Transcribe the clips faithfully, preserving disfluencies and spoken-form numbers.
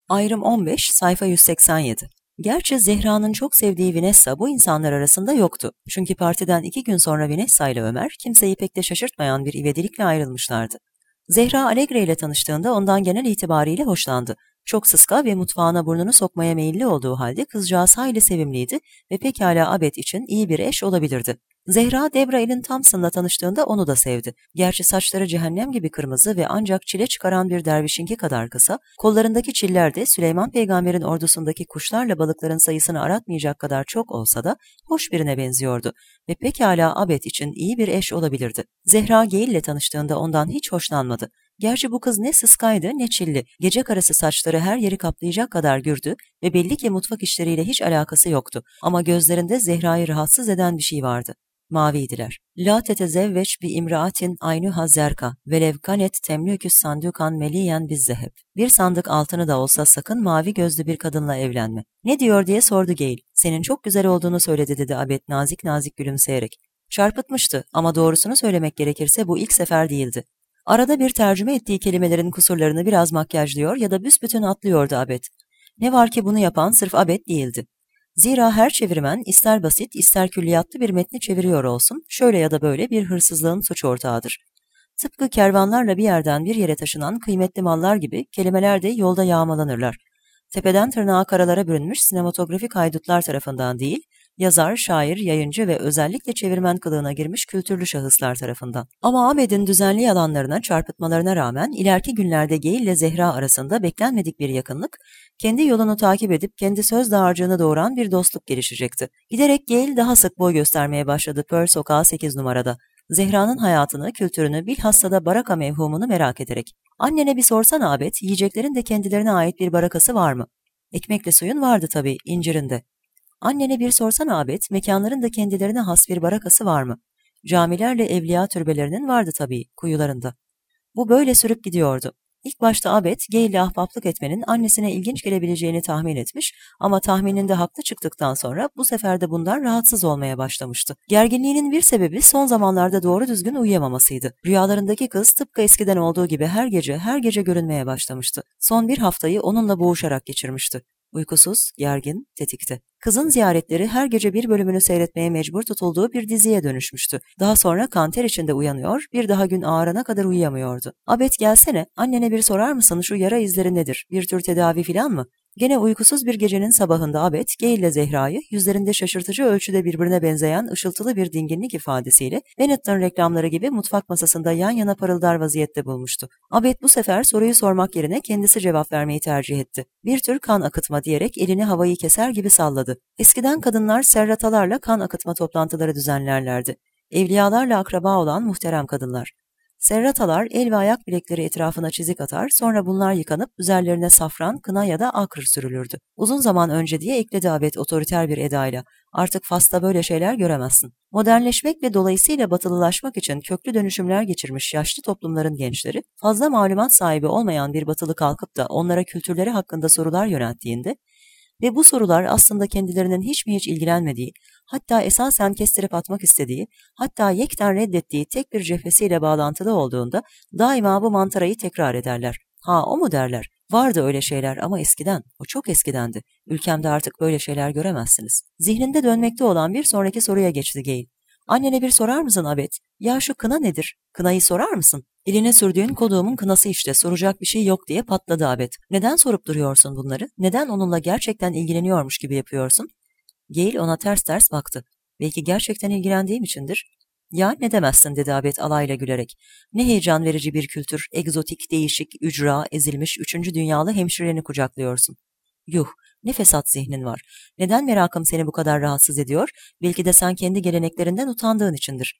Ayrım on beş, sayfa yüz seksen yedi. Gerçi Zehra'nın çok sevdiği Vanessa bu insanlar arasında yoktu. Çünkü partiden iki gün sonra Vanessa ile Ömer kimseyi pek de şaşırtmayan bir ivedilikle ayrılmışlardı. Zehra Alegre ile tanıştığında ondan genel itibariyle hoşlandı. Çok sıska ve mutfağına burnunu sokmaya meyilli olduğu halde kızcağız hayli sevimliydi ve pekala Abed için iyi bir eş olabilirdi. Zehra, Debra Ellen Thompson'la tanıştığında onu da sevdi. Gerçi saçları cehennem gibi kırmızı ve ancak çile çıkaran bir dervişinki kadar kısa, kollarındaki çiller de Süleyman Peygamber'in ordusundaki kuşlarla balıkların sayısını aratmayacak kadar çok olsa da hoş birine benziyordu ve pekala Abed için iyi bir eş olabilirdi. Zehra Gale ile tanıştığında ondan hiç hoşlanmadı. Gerçi bu kız ne sıskaydı ne çilli, gece karası saçları her yeri kaplayacak kadar gürdü ve belli ki mutfak işleriyle hiç alakası yoktu ama gözlerinde Zehra'yı rahatsız eden bir şey vardı. Maviydiler. La tetezevveç bi imraatin aynuha zerka velev kanet temlüküs sandukan meliyen bizzeheb. Bir sandık altını da olsa sakın mavi gözlü bir kadınla evlenme. Ne diyor diye sordu Gale. Senin çok güzel olduğunu söyledi dedi Abed nazik nazik gülümseyerek. Çarpıtmıştı ama doğrusunu söylemek gerekirse bu ilk sefer değildi. Arada bir tercüme ettiği kelimelerin kusurlarını biraz makyajlıyor ya da büsbütün atlıyordu Abed. Ne var ki bunu yapan sırf Abed değildi. Zira her çevirmen ister basit ister külliyatlı bir metni çeviriyor olsun, şöyle ya da böyle bir hırsızlığın suç ortağıdır. Tıpkı kervanlarla bir yerden bir yere taşınan kıymetli mallar gibi kelimeler de yolda yağmalanırlar. Tepeden tırnağa karalara bürünmüş sinematografik haydutlar tarafından değil, yazar, şair, yayıncı ve özellikle çevirmen kılığına girmiş kültürlü şahıslar tarafından. Ama Ahmet'in düzenli yalanlarına, çarpıtmalarına rağmen ileriki günlerde Gale ile Zehra arasında beklenmedik bir yakınlık, kendi yolunu takip edip kendi söz dağarcığını doğuran bir dostluk gelişecekti. Giderek Gale daha sık boy göstermeye başladı Pearl Sokağı sekiz numarada. Zehra'nın hayatını, kültürünü, bilhassa da baraka mevhumunu merak ederek. Annene bir sorsana Abed, yiyeceklerin de kendilerine ait bir barakası var mı? Ekmekle suyun vardı tabii, incirinde. Annene bir sorsana Abed, mekanların da kendilerine has bir barakası var mı? Camilerle evliya türbelerinin vardı tabii, kuyularında. Bu böyle sürüp gidiyordu. İlk başta Abed, Gale ile ahbaplık etmenin annesine ilginç gelebileceğini tahmin etmiş ama tahmininde haklı çıktıktan sonra bu sefer de bundan rahatsız olmaya başlamıştı. Gerginliğinin bir sebebi son zamanlarda doğru düzgün uyuyamamasıydı. Rüyalarındaki kız tıpkı eskiden olduğu gibi her gece her gece görünmeye başlamıştı. Son bir haftayı onunla boğuşarak geçirmişti. Uykusuz, gergin, tetikte. Kızın ziyaretleri her gece bir bölümünü seyretmeye mecbur tutulduğu bir diziye dönüşmüştü. Daha sonra kanter içinde uyanıyor, bir daha gün ağarana kadar uyuyamıyordu. Abed gelsene, annene bir sorar mısın şu yara izleri nedir? Bir tür tedavi filan mı? Gene uykusuz bir gecenin sabahında Abed, Gale ile Zehra'yı yüzlerinde şaşırtıcı ölçüde birbirine benzeyen ışıltılı bir dinginlik ifadesiyle Benetton reklamları gibi mutfak masasında yan yana parıldar vaziyette bulmuştu. Abed bu sefer soruyu sormak yerine kendisi cevap vermeyi tercih etti. Bir tür kan akıtma diyerek elini havayı keser gibi salladı. Eskiden kadınlar serratalarla kan akıtma toplantıları düzenlerlerdi. Evliyalarla akraba olan muhterem kadınlar. Serratalar el ve ayak bilekleri etrafına çizik atar, sonra bunlar yıkanıp üzerlerine safran, kına ya da akr sürülürdü. Uzun zaman önce diye ekledi Abed otoriter bir edayla. Artık Fas'ta böyle şeyler göremezsin. Modernleşmek ve dolayısıyla batılılaşmak için köklü dönüşümler geçirmiş yaşlı toplumların gençleri, fazla malumat sahibi olmayan bir batılı kalkıp da onlara kültürleri hakkında sorular yönelttiğinde ve bu sorular aslında kendilerinin hiç mi hiç ilgilenmediği, hatta esasen kestirip atmak istediği, hatta yekten reddettiği tek bir cephesiyle bağlantılı olduğunda daima bu mantarayı tekrar ederler. Ha o mu derler? Vardı öyle şeyler ama eskiden, o çok eskidendi. Ülkemde artık böyle şeyler göremezsiniz. Zihninde dönmekte olan bir sonraki soruya geçti Gale. Annene bir sorar mısın Abed? Ya şu kına nedir? Kınayı sorar mısın? Eline sürdüğün koduğumun kınası işte, soracak bir şey yok diye patladı Abed. Neden sorup duruyorsun bunları? Neden onunla gerçekten ilgileniyormuş gibi yapıyorsun? Gale ona ters ters baktı. Belki gerçekten ilgilendiğim içindir. Ya ne demezsin dedi Abed alayla gülerek. Ne heyecan verici bir kültür, egzotik, değişik, ücra, ezilmiş, üçüncü dünyalı hemşireni kucaklıyorsun. Yuh, ne fesat zihnin var. Neden merakım seni bu kadar rahatsız ediyor? Belki de sen kendi geleneklerinden utandığın içindir.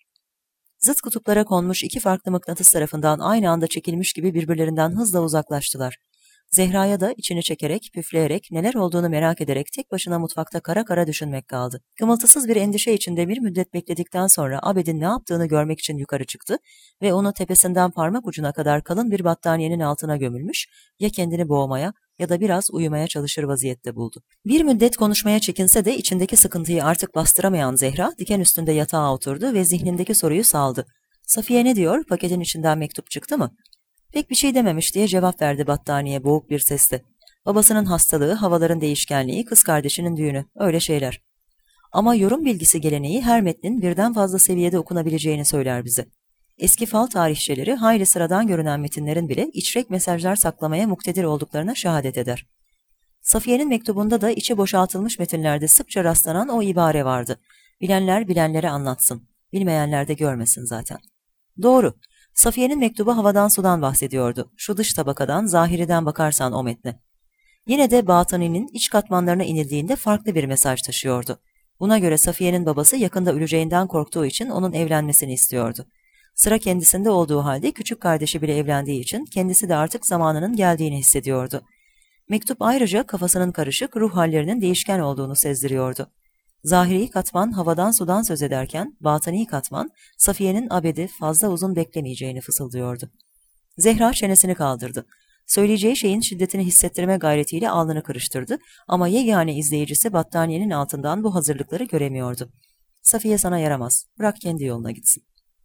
Zıt kutuplara konmuş iki farklı mıknatıs tarafından aynı anda çekilmiş gibi birbirlerinden hızla uzaklaştılar. Zehra'ya da içini çekerek, püfleyerek, neler olduğunu merak ederek tek başına mutfakta kara kara düşünmek kaldı. Kımıltısız bir endişe içinde bir müddet bekledikten sonra Abed'in ne yaptığını görmek için yukarı çıktı ve onu tepesinden parmak ucuna kadar kalın bir battaniyenin altına gömülmüş, ya kendini boğmaya ya da biraz uyumaya çalışır vaziyette buldu. Bir müddet konuşmaya çekinse de içindeki sıkıntıyı artık bastıramayan Zehra diken üstünde yatağa oturdu ve zihnindeki soruyu saldı. Safiye ne diyor? Paketin içinden mektup çıktı mı? Pek bir şey dememiş diye cevap verdi battaniye boğuk bir sesle. Babasının hastalığı, havaların değişkenliği, kız kardeşinin düğünü, öyle şeyler. Ama yorum bilgisi geleneği her metnin birden fazla seviyede okunabileceğini söyler bize. Eski fal tarihçileri hayli sıradan görünen metinlerin bile içrek mesajlar saklamaya muktedir olduklarına şehadet eder. Safiye'nin mektubunda da içi boşaltılmış metinlerde sıkça rastlanan o ibare vardı. Bilenler bilenlere anlatsın, bilmeyenler de görmesin zaten. Doğru, Safiye'nin mektubu havadan sudan bahsediyordu. Şu dış tabakadan, zahiriden bakarsan o metne. Yine de batıninin iç katmanlarına inildiğinde farklı bir mesaj taşıyordu. Buna göre Safiye'nin babası yakında öleceğinden korktuğu için onun evlenmesini istiyordu. Sıra kendisinde olduğu halde küçük kardeşi bile evlendiği için kendisi de artık zamanının geldiğini hissediyordu. Mektup ayrıca kafasının karışık, ruh hallerinin değişken olduğunu sezdiriyordu. Zahiri katman havadan sudan söz ederken, batıni katman Safiye'nin abedi fazla uzun beklemeyeceğini fısıldıyordu. Zehra çenesini kaldırdı. Söyleyeceği şeyin şiddetini hissettirme gayretiyle alnını kırıştırdı ama yegane izleyicisi battaniyenin altından bu hazırlıkları göremiyordu. Safiye sana yaramaz, bırak kendi yoluna gitsin.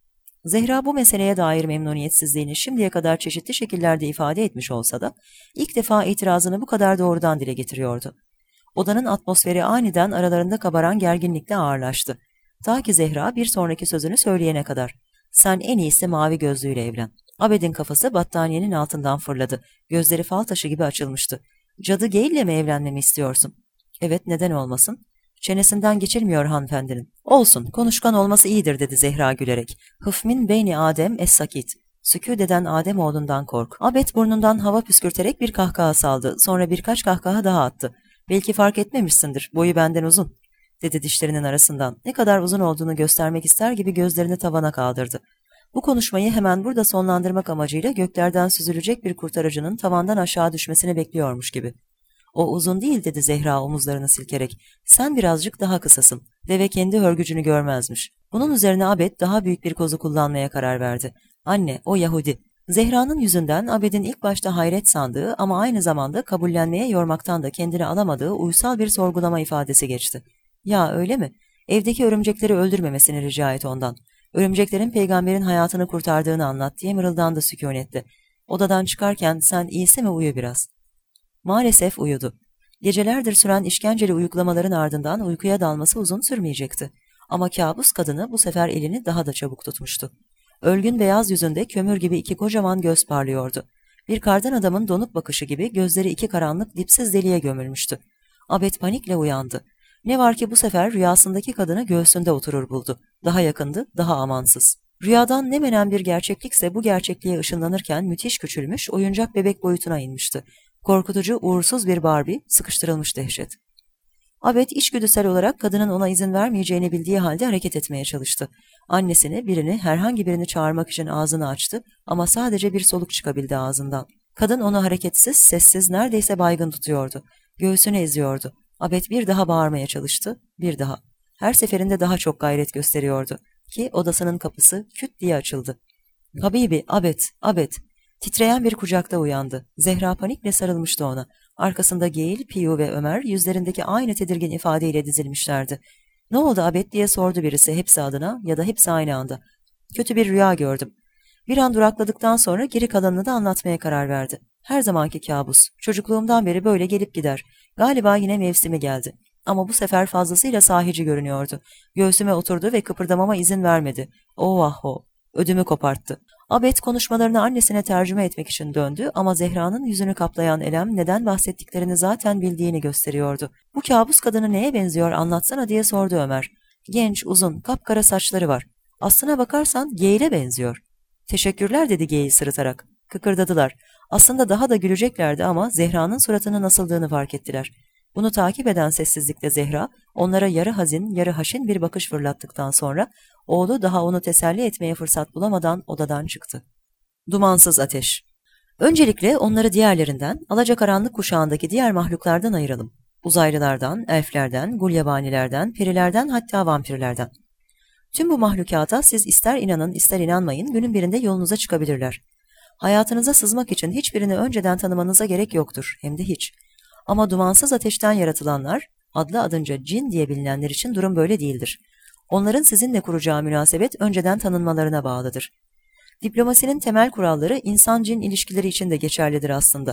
Zehra bu meseleye dair memnuniyetsizliğini şimdiye kadar çeşitli şekillerde ifade etmiş olsa da ilk defa itirazını bu kadar doğrudan dile getiriyordu. Odanın atmosferi aniden aralarında kabaran gerginlikle ağırlaştı. Ta ki Zehra bir sonraki sözünü söyleyene kadar. Sen en iyisi mavi gözlüyle evlen. Abed'in kafası battaniyenin altından fırladı. Gözleri fal taşı gibi açılmıştı. Cadı Gale'le mi evlenmemi istiyorsun? Evet, neden olmasın? Çenesinden geçirmiyor hanımefendinin. Olsun, konuşkan olması iyidir dedi Zehra gülerek. Hıfmin beyni Adem es-sakit. Sükût eden Adem oğlundan kork. Abed burnundan hava püskürterek bir kahkaha saldı. Sonra birkaç kahkaha daha attı. Belki fark etmemişsindir, boyu benden uzun, dedi dişlerinin arasından. Ne kadar uzun olduğunu göstermek ister gibi gözlerini tavana kaldırdı. Bu konuşmayı hemen burada sonlandırmak amacıyla göklerden süzülecek bir kurtarıcının tavandan aşağı düşmesini bekliyormuş gibi. O uzun değil dedi Zehra omuzlarını silkerek. Sen birazcık daha kısasın. Deve kendi hörgücünü görmezmiş. Bunun üzerine Abed daha büyük bir kozu kullanmaya karar verdi. Anne, o Yahudi. Zehra'nın yüzünden Abed'in ilk başta hayret sandığı ama aynı zamanda kabullenmeye yormaktan da kendini alamadığı uysal bir sorgulama ifadesi geçti. Ya öyle mi? Evdeki örümcekleri öldürmemesini rica et ondan. Örümceklerin peygamberin hayatını kurtardığını anlat diye mırıldandı sükûnetle. Odadan çıkarken sen iyisi mi uyu biraz. Maalesef uyudu. Gecelerdir süren işkenceli uyuklamaların ardından uykuya dalması uzun sürmeyecekti. Ama kabus kadını bu sefer elini daha da çabuk tutmuştu. Ölgün beyaz yüzünde kömür gibi iki kocaman göz parlıyordu. Bir kardan adamın donuk bakışı gibi gözleri iki karanlık dipsiz deliğe gömülmüştü. Abed panikle uyandı. Ne var ki bu sefer rüyasındaki kadını göğsünde oturur buldu. Daha yakındı, daha amansız. Rüyadan ne menen bir gerçeklikse bu gerçekliğe ışınlanırken müthiş küçülmüş, oyuncak bebek boyutuna inmişti. Korkutucu, uğursuz bir Barbie, sıkıştırılmış dehşet. Abed içgüdüsel olarak kadının ona izin vermeyeceğini bildiği halde hareket etmeye çalıştı. Annesini, birini, herhangi birini çağırmak için ağzını açtı ama sadece bir soluk çıkabildi ağzından. Kadın onu hareketsiz, sessiz, neredeyse baygın tutuyordu. Göğsünü eziyordu. Abed bir daha bağırmaya çalıştı, bir daha. Her seferinde daha çok gayret gösteriyordu ki odasının kapısı küt diye açıldı. Habibi, Abed, Abed. Titreyen bir kucakta uyandı. Zehra panikle sarılmıştı ona. Arkasında Geil, Piyu ve Ömer yüzlerindeki aynı tedirgin ifadeyle dizilmişlerdi. Ne oldu Abed diye sordu birisi hepsi adına ya da hepsi aynı anda. Kötü bir rüya gördüm. Bir an durakladıktan sonra geri kalanını da anlatmaya karar verdi. Her zamanki kabus. Çocukluğumdan beri böyle gelip gider. Galiba yine mevsimi geldi. Ama bu sefer fazlasıyla sahici görünüyordu. Göğsüme oturdu ve kıpırdamama izin vermedi. Oh ah oh. Ödümü koparttı. Abed konuşmalarını annesine tercüme etmek için döndü ama Zehra'nın yüzünü kaplayan elem neden bahsettiklerini zaten bildiğini gösteriyordu. Bu kabus kadını neye benziyor anlatsana diye sordu Ömer. Genç, uzun, kapkara saçları var. Aslına bakarsan Geyl'e benziyor. Teşekkürler dedi Geyl sırıtarak. Kıkırdadılar. Aslında daha da güleceklerdi ama Zehra'nın suratının nasıldığını fark ettiler. Bunu takip eden sessizlikte Zehra, onlara yarı hazin, yarı haşin bir bakış fırlattıktan sonra oğlu daha onu teselli etmeye fırsat bulamadan odadan çıktı. Dumansız ateş. Öncelikle onları diğerlerinden, alacakaranlık kuşağındaki diğer mahluklardan ayıralım. Uzaylılardan, elflerden, gulyabanilerden, perilerden hatta vampirlerden. Tüm bu mahlukata siz ister inanın ister inanmayın günün birinde yolunuza çıkabilirler. Hayatınıza sızmak için hiçbirini önceden tanımanıza gerek yoktur, hem de hiç. Ama dumansız ateşten yaratılanlar, adlı adınca cin diye bilinenler için durum böyle değildir. Onların sizinle kuracağı münasebet önceden tanınmalarına bağlıdır. Diplomasinin temel kuralları insan-cin ilişkileri için de geçerlidir aslında.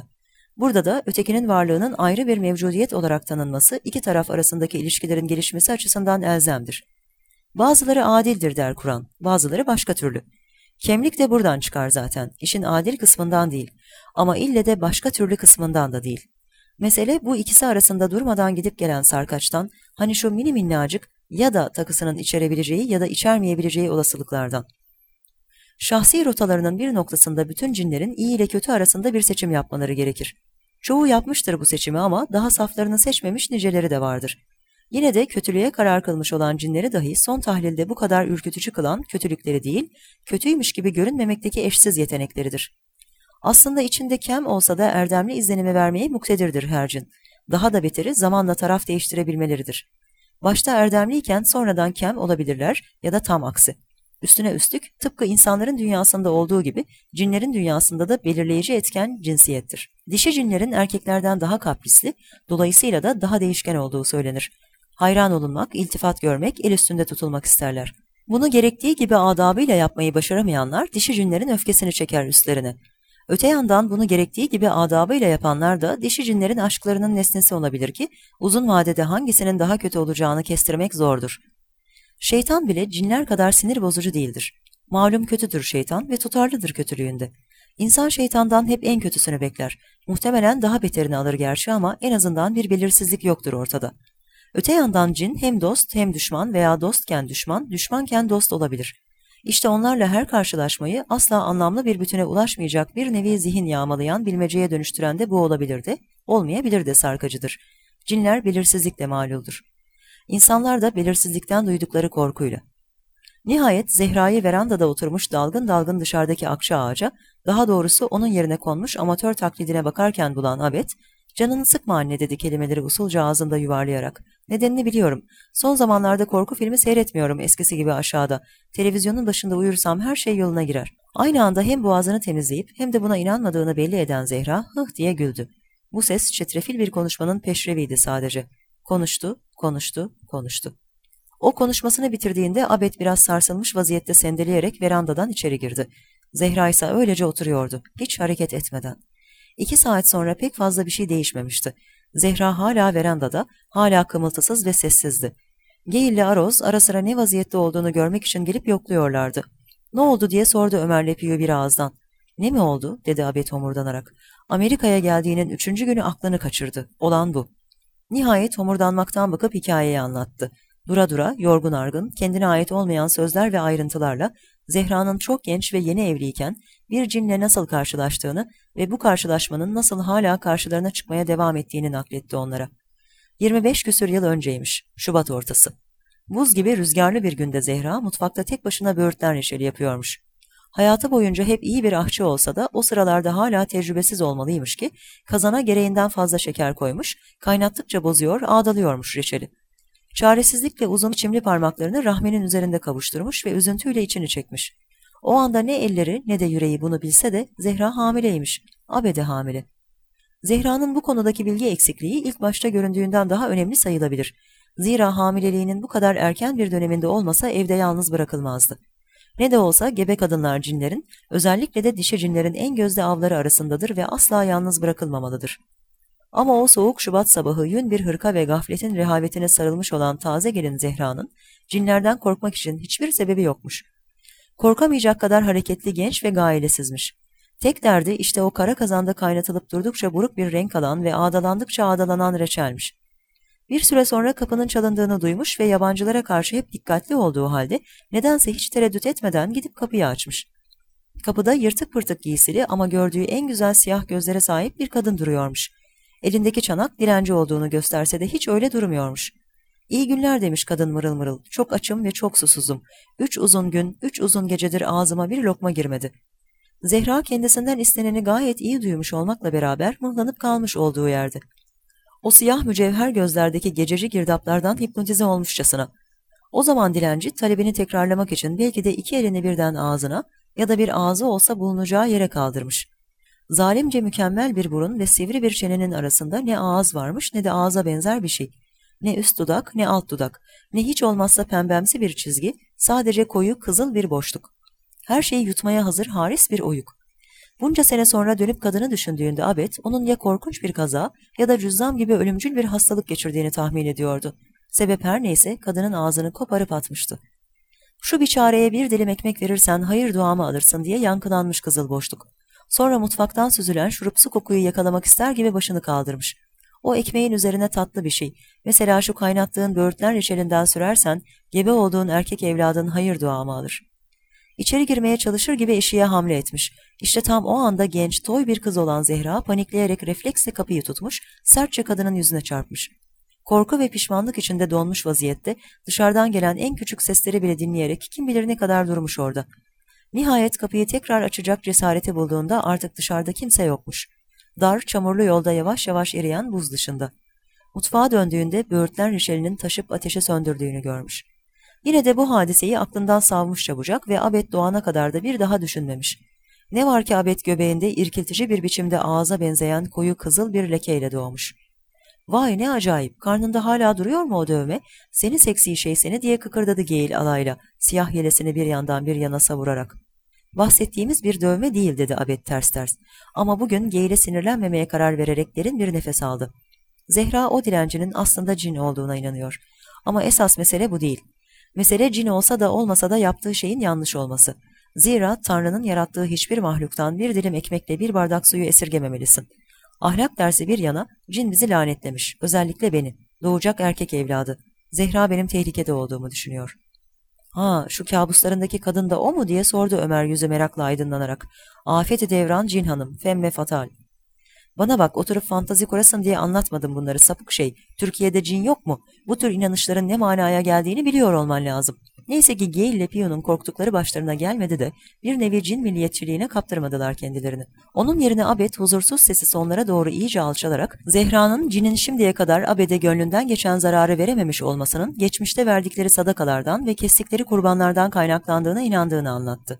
Burada da ötekinin varlığının ayrı bir mevcudiyet olarak tanınması iki taraf arasındaki ilişkilerin gelişmesi açısından elzemdir. Bazıları adildir der Kur'an, bazıları başka türlü. Kemlik de buradan çıkar zaten, işin adil kısmından değil ama ille de başka türlü kısmından da değil. Mesele bu ikisi arasında durmadan gidip gelen sarkaçtan, hani şu mini minnacık ya da takısının içerebileceği ya da içermeyebileceği olasılıklardan. Şahsi rotalarının bir noktasında bütün cinlerin iyi ile kötü arasında bir seçim yapmaları gerekir. Çoğu yapmıştır bu seçimi ama daha saflarını seçmemiş niceleri de vardır. Yine de kötülüğe karar kılmış olan cinleri dahi son tahlilde bu kadar ürkütücü kılan kötülükleri değil, kötüymüş gibi görünmemekteki eşsiz yetenekleridir. Aslında içinde kem olsa da erdemli izlenimi vermeye muktedirdir her cin. Daha da beteri zamanla taraf değiştirebilmeleridir. Başta erdemliyken sonradan kem olabilirler ya da tam aksi. Üstüne üstlük tıpkı insanların dünyasında olduğu gibi cinlerin dünyasında da belirleyici etken cinsiyettir. Dişi cinlerin erkeklerden daha kaprisli, dolayısıyla da daha değişken olduğu söylenir. Hayran olunmak, iltifat görmek, el üstünde tutulmak isterler. Bunu gerektiği gibi adabıyla yapmayı başaramayanlar dişi cinlerin öfkesini çeker üstlerine. Öte yandan bunu gerektiği gibi adabıyla yapanlar da dişi cinlerin aşklarının nesnesi olabilir ki uzun vadede hangisinin daha kötü olacağını kestirmek zordur. Şeytan bile cinler kadar sinir bozucu değildir. Malum kötüdür şeytan ve tutarlıdır kötülüğünde. İnsan şeytandan hep en kötüsünü bekler. Muhtemelen daha beterini alır gerçi ama en azından bir belirsizlik yoktur ortada. Öte yandan cin hem dost hem düşman veya dostken düşman, düşmanken dost olabilir. İşte onlarla her karşılaşmayı asla anlamlı bir bütüne ulaşmayacak bir nevi zihin yağmalayan bilmeceye dönüştüren de bu olabilir de, olmayabilir de sarkacıdır. Cinler belirsizlikle maluldur. İnsanlar da belirsizlikten duydukları korkuyla. Nihayet Zehra'yı verandada oturmuş dalgın dalgın dışarıdaki akça ağaca, daha doğrusu onun yerine konmuş amatör taklidine bakarken bulan Abed, "Canını sıkma anne" dedi kelimeleri usulca ağzında yuvarlayarak. "Nedenini biliyorum. Son zamanlarda korku filmi seyretmiyorum eskisi gibi aşağıda. Televizyonun başında uyursam her şey yoluna girer." Aynı anda hem boğazını temizleyip hem de buna inanmadığını belli eden Zehra hıh diye güldü. Bu ses çetrefil bir konuşmanın peşreviydi sadece. Konuştu, konuştu, konuştu. O konuşmasını bitirdiğinde Abed biraz sarsılmış vaziyette sendeleyerek verandadan içeri girdi. Zehra ise öylece oturuyordu, hiç hareket etmeden. İki saat sonra pek fazla bir şey değişmemişti. Zehra hala verandada, hala kımıltısız ve sessizdi. Geyil ile Aroz ara sıra ne vaziyette olduğunu görmek için gelip yokluyorlardı. "Ne oldu?" diye sordu Ömer Lepiyo bir ağızdan. "Ne mi oldu?" dedi Abed homurdanarak. "Amerika'ya geldiğinin üçüncü günü aklını kaçırdı. Olan bu." Nihayet homurdanmaktan bakıp hikayeyi anlattı. Dura dura, yorgun argın, kendine ait olmayan sözler ve ayrıntılarla Zehra'nın çok genç ve yeni evliyken bir cinle nasıl karşılaştığını ve bu karşılaşmanın nasıl hala karşılarına çıkmaya devam ettiğini nakletti onlara. yirmi beş küsür yıl önceymiş, Şubat ortası. Buz gibi rüzgarlı bir günde Zehra mutfakta tek başına böğürtlen reçeli yapıyormuş. Hayatı boyunca hep iyi bir ahçı olsa da o sıralarda hala tecrübesiz olmalıymış ki kazana gereğinden fazla şeker koymuş, kaynattıkça bozuyor, ağdalıyormuş reçeli. Çaresizlikle uzun çimli parmaklarını rahmenin üzerinde kavuşturmuş ve üzüntüyle içini çekmiş. O anda ne elleri ne de yüreği bunu bilse de Zehra hamileymiş, Abede hamile. Zehra'nın bu konudaki bilgi eksikliği ilk başta göründüğünden daha önemli sayılabilir. Zira hamileliğinin bu kadar erken bir döneminde olmasa evde yalnız bırakılmazdı. Ne de olsa gebe kadınlar cinlerin, özellikle de dişi cinlerin en gözde avları arasındadır ve asla yalnız bırakılmamalıdır. Ama o soğuk Şubat sabahı yün bir hırka ve gafletin rehavetine sarılmış olan taze gelin Zehra'nın cinlerden korkmak için hiçbir sebebi yokmuş. Korkamayacak kadar hareketli, genç ve gailesizmiş. Tek derdi işte o kara kazanda kaynatılıp durdukça buruk bir renk alan ve ağdalandıkça ağdalanan reçelmiş. Bir süre sonra kapının çalındığını duymuş ve yabancılara karşı hep dikkatli olduğu halde nedense hiç tereddüt etmeden gidip kapıyı açmış. Kapıda yırtık pırtık giysili ama gördüğü en güzel siyah gözlere sahip bir kadın duruyormuş. Elindeki çanak dilenci olduğunu gösterse de hiç öyle durmuyormuş. "İyi günler" demiş kadın mırıl mırıl. "Çok açım ve çok susuzum. Üç uzun gün, üç uzun gecedir ağzıma bir lokma girmedi." Zehra kendisinden isteneni gayet iyi duymuş olmakla beraber mıhlanıp kalmış olduğu yerde. O siyah mücevher gözlerdeki gececi girdaplardan hipnotize olmuşçasına. O zaman dilenci talebini tekrarlamak için belki de iki elini birden ağzına ya da bir ağzı olsa bulunacağı yere kaldırmış. Zalimce mükemmel bir burun ve sivri bir çenenin arasında ne ağız varmış ne de ağza benzer bir şey. Ne üst dudak ne alt dudak, ne hiç olmazsa pembemsi bir çizgi, sadece koyu kızıl bir boşluk. Her şeyi yutmaya hazır haris bir oyuk. Bunca sene sonra dönüp kadını düşündüğünde Abed, onun ya korkunç bir kaza ya da cüzzam gibi ölümcül bir hastalık geçirdiğini tahmin ediyordu. Sebep her neyse kadının ağzını koparıp atmıştı. Şu biçareye bir dilim ekmek verirsen hayır duamı alırsın diye yankılanmış kızıl boşluk. Sonra mutfaktan süzülen şurupsu kokuyu yakalamak ister gibi başını kaldırmış. O ekmeğin üzerine tatlı bir şey. Mesela şu kaynattığın böğürtlen reçelinden sürersen gebe olduğun erkek evladın hayır duamı alır. İçeri girmeye çalışır gibi eşiğe hamle etmiş. İşte tam o anda genç, toy bir kız olan Zehra panikleyerek refleksle kapıyı tutmuş, sertçe kadının yüzüne çarpmış. Korku ve pişmanlık içinde donmuş vaziyette dışarıdan gelen en küçük sesleri bile dinleyerek kim bilir ne kadar durmuş orada. Nihayet kapıyı tekrar açacak cesareti bulduğunda artık dışarıda kimse yokmuş. Dar, çamurlu yolda yavaş yavaş eriyen buz dışında. Mutfağa döndüğünde böğürtlen reçelinin taşıp ateşe söndürdüğünü görmüş. Yine de bu hadiseyi aklından savmuş çabucak ve Abed doğana kadar da bir daha düşünmemiş. Ne var ki Abed göbeğinde irkiltici bir biçimde ağza benzeyen koyu kızıl bir lekeyle doğmuş. Vay ne acayip, karnında hala duruyor mu o dövme? Seni seksi şey seni diye kıkırdadı Gale alayla, siyah yelesini bir yandan bir yana savurarak. Bahsettiğimiz bir dövme değil dedi Abed ters ters. Ama bugün Gale'e sinirlenmemeye karar vererek derin bir nefes aldı. Zehra o dilencinin aslında cin olduğuna inanıyor. Ama esas mesele bu değil. Mesele cin olsa da olmasa da yaptığı şeyin yanlış olması. Zira Tanrı'nın yarattığı hiçbir mahluktan bir dilim ekmekle bir bardak suyu esirgememelisin. Ahlak dersi bir yana, cin bizi lanetlemiş, özellikle beni, doğacak erkek evladı. Zehra benim tehlikede olduğumu düşünüyor. Ha, şu kabuslarındaki kadın da o mu diye sordu Ömer yüzü merakla aydınlanarak. Afet-i devran cin hanım, femme fatal. Bana bak, oturup fantazi kurasın diye anlatmadım bunları sapık şey. Türkiye'de cin yok mu? Bu tür inanışların ne manaya geldiğini biliyor olman lazım. Neyse ki Gale ile Pio'nun korktukları başlarına gelmedi de bir nevi cin milliyetçiliğine kaptırmadılar kendilerini. Onun yerine Abed huzursuz sesi sonlara doğru iyice alçalarak Zehra'nın cinin şimdiye kadar Abed'e gönlünden geçen zararı verememiş olmasının geçmişte verdikleri sadakalardan ve kestikleri kurbanlardan kaynaklandığına inandığını anlattı.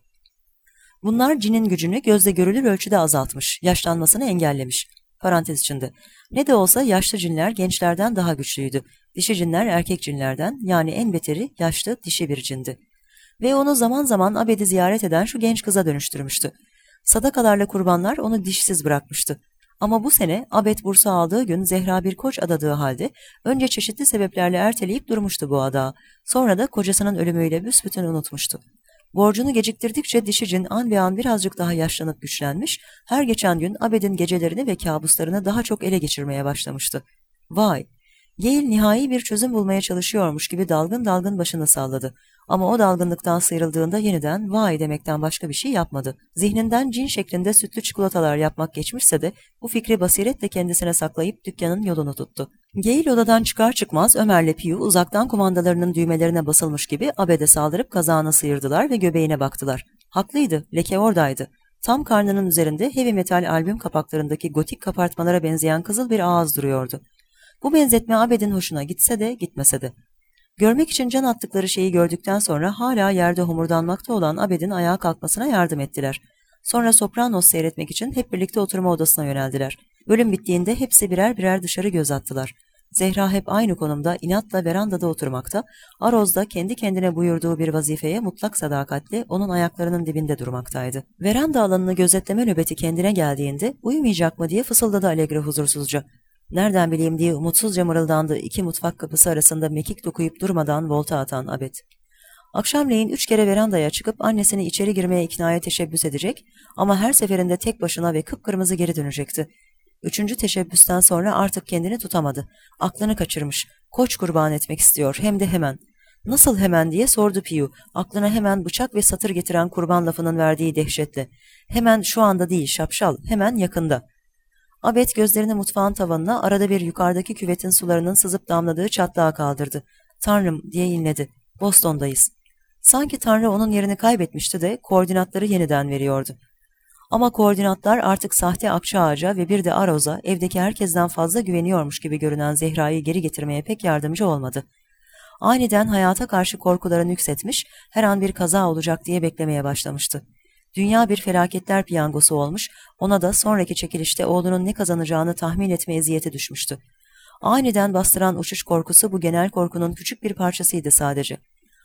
Bunlar cinin gücünü gözle görülür ölçüde azaltmış, yaşlanmasını engellemiş. Parantez içinde. Ne de olsa yaşlı cinler gençlerden daha güçlüydü. Dişi cinler erkek cinlerden, yani en beteri yaşlı dişi bir cindi. Ve onu zaman zaman Abed'i ziyaret eden şu genç kıza dönüştürmüştü. Sadakalarla kurbanlar onu dişsiz bırakmıştı. Ama bu sene Abed bursu aldığı gün Zehra bir koç adadığı halde önce çeşitli sebeplerle erteleyip durmuştu bu adağı. Sonra da kocasının ölümüyle büsbütün unutmuştu. Borcunu geciktirdikçe dişi cin an be an birazcık daha yaşlanıp güçlenmiş, her geçen gün Abed'in gecelerini ve kabuslarını daha çok ele geçirmeye başlamıştı. Vay! Gale nihai bir çözüm bulmaya çalışıyormuş gibi dalgın dalgın başını salladı. Ama o dalgınlıktan sıyrıldığında yeniden vay demekten başka bir şey yapmadı. Zihninden cin şeklinde sütlü çikolatalar yapmak geçmişse de bu fikri basiretle kendisine saklayıp dükkanın yolunu tuttu. Gale odadan çıkar çıkmaz Ömer'le Pio uzaktan kumandalarının düğmelerine basılmış gibi Abed'e saldırıp kazağını sıyırdılar ve göbeğine baktılar. Haklıydı, leke oradaydı. Tam karnının üzerinde heavy metal albüm kapaklarındaki gotik kapartmalara benzeyen kızıl bir ağız duruyordu. Bu benzetme Abed'in hoşuna gitse de gitmese de. Görmek için can attıkları şeyi gördükten sonra hala yerde homurdanmakta olan Abed'in ayağa kalkmasına yardım ettiler. Sonra Sopranos seyretmek için hep birlikte oturma odasına yöneldiler. Bölüm bittiğinde hepsi birer birer dışarı göz attılar. Zehra hep aynı konumda inatla verandada oturmakta, Aroz da kendi kendine buyurduğu bir vazifeye mutlak sadakatle onun ayaklarının dibinde durmaktaydı. Veranda alanını gözetleme nöbeti kendine geldiğinde uyumayacak mı diye fısıldadı Allegro huzursuzca. Nereden bileyim diye umutsuzca mırıldandı iki mutfak kapısı arasında mekik dokuyup durmadan volta atan Abed. Akşamleyin üç kere verandaya çıkıp annesini içeri girmeye iknaya teşebbüs edecek ama her seferinde tek başına ve kıpkırmızı geri dönecekti. Üçüncü teşebbüsten sonra artık kendini tutamadı. Aklını kaçırmış. Koç kurban etmek istiyor hem de hemen. Nasıl hemen diye sordu Pio. Aklına hemen bıçak ve satır getiren kurban lafının verdiği dehşetle. Hemen şu anda değil şapşal, hemen yakında. Abed gözlerini mutfağın tavanına arada bir yukarıdaki küvetin sularının sızıp damladığı çatlağa kaldırdı. Tanrım diye inledi. Boston'dayız. Sanki Tanrı onun yerini kaybetmişti de koordinatları yeniden veriyordu. Ama koordinatlar artık sahte akça ağaca ve bir de Aroz'a evdeki herkesten fazla güveniyormuş gibi görünen Zehra'yı geri getirmeye pek yardımcı olmadı. Aniden hayata karşı korkuları nüksetmiş, her an bir kaza olacak diye beklemeye başlamıştı. Dünya bir felaketler piyangosu olmuş, ona da sonraki çekilişte oğlunun ne kazanacağını tahmin etme eziyeti düşmüştü. Aniden bastıran uçuş korkusu bu genel korkunun küçük bir parçasıydı sadece.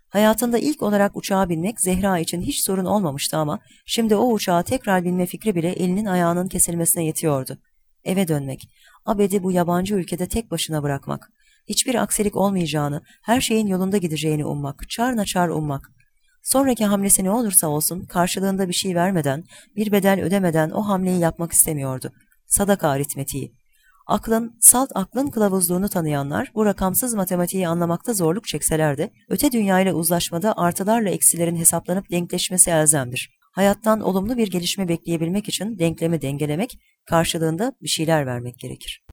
Hayatında ilk olarak uçağa binmek Zehra için hiç sorun olmamıştı ama şimdi o uçağa tekrar binme fikri bile elinin ayağının kesilmesine yetiyordu. Eve dönmek, abedi bu yabancı ülkede tek başına bırakmak, hiçbir aksilik olmayacağını, her şeyin yolunda gideceğini ummak, çar naçar ummak. Sonraki hamlesi ne olursa olsun karşılığında bir şey vermeden, bir bedel ödemeden o hamleyi yapmak istemiyordu. Sadaka aritmetiği. Aklın, salt aklın kılavuzluğunu tanıyanlar bu rakamsız matematiği anlamakta zorluk çekseler de öte dünyayla uzlaşmada artılarla eksilerin hesaplanıp denkleşmesi elzemdir. Hayattan olumlu bir gelişme bekleyebilmek için denklemi dengelemek, karşılığında bir şeyler vermek gerekir.